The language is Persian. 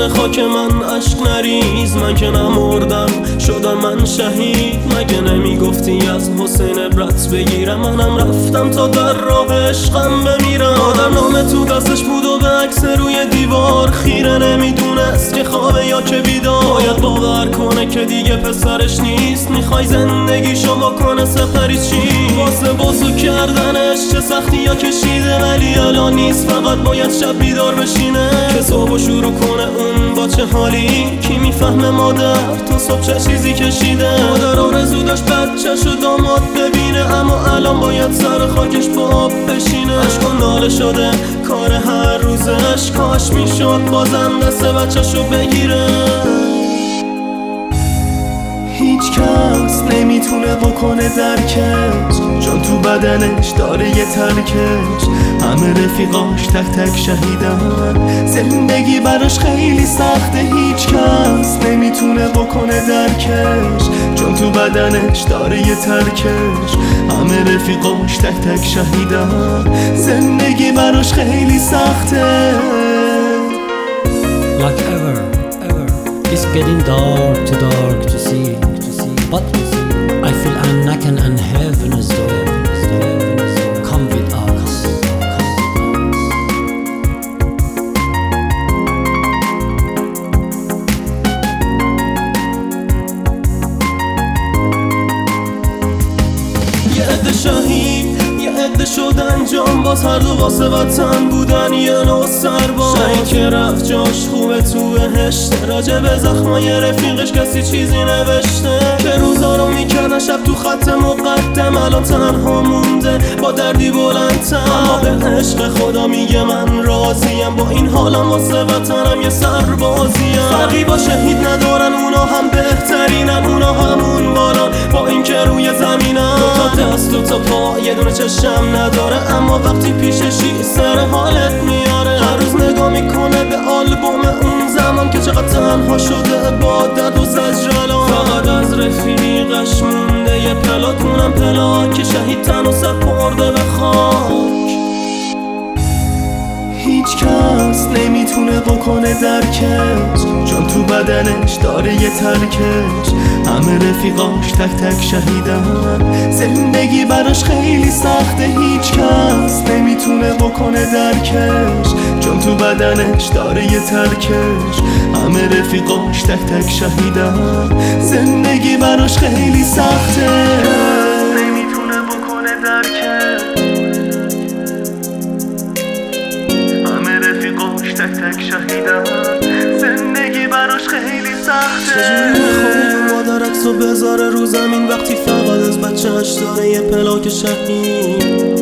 سر خاک من اشک نریز، من که نمردم شدم من شهید. مگه نمیگفتی از حسین عبرت بگیرم؟ منم رفتم تا در راه عشقم بمیرم. آدم نامه تو دستش بود و به عکس روی دیوار خیره، نمیدونست که خوابه یا که بیدار. باید باور کنه که دیگه پسرش نیست، میخوای زندگیشو بکنه سپری چی؟ واسه بازو کردنش چه سختی یا کشیده، ولی الان نیست، فقط باید شب بیدار بشینه که صبح شروع کنه اون با چه حالی. کی میفهمه مادر تو صبح چه چیزی کشیده؟ مادر آرزو داشت بچه‌شو داماد ببینه، اما الان باید سر خاکش با آب بشینه. عشق و ناله شده کار هر روزش، کاش میشد بازم دست بچه‌شو بگیره. هیچ کس نمیتونه بکنه درکش، چون تو بدنش داره یه ترکش. همه رفیقاش تک تک شهیدن، زندگی براش خیلی سخته. هیچ کس نمیتونه بکنه درکش، چون تو بدنش داره یه ترکش. همه رفیقاش تک تک شهیدن، زندگی براش خیلی سخته. Like ever, it's getting dark to see. But I feel I'm knocking on heaven's door. Come with us. یه عده شهید، یه عده شدن جان باز، هر دو واسه وطن بودن یه نوع سرباز. شهید که رفت جاش خوبه تو بهشت، راجع به زخمای رفیقش کسی چیزی نوشته؟ که روزا رو میکردن شب تو خط مقدم، الان تنها مونده با دردی بلندتر. اما به عشق خدا میگه من راضیم، با این حالم واسه وطنم یه سربازیم. فرقی با شهید ندارن، اونا هم بهترینن، اونا همون بالان با این که روی زمینن. دو تا دست دو تا پا یه دونه چشم نداره، اما وقتی پیششی سر حالت میاره. هر روز نگاه میکنه به آلبوم اون زمان که چقدر تنها شده با درد و زجرالان. فقط از رفیقش مونده یه پلاک، اونم پلاک که شهید تن و سپرده به خاک. هیچ کس نمیتونه بکنه درکش، چون تو بدنش داره یه ترکش. همه رفیقاش تک تک شهیدن، زندگی براش خیلی سخته. هیچ کس نمیتونه بکنه درکش، چون تو بدنش داره یه ترکش. همه رفیقاش تک تک شهیدن، زندگی براش خیلی سخته. نمیتونه بکنه درکش، تک تک شهیدن، زندگی براش خیلی سخته. چجوری میخوای مادر عکسو بذاره رو زمین وقتی فقط از بچه‌اش داره یه پلاک شهید؟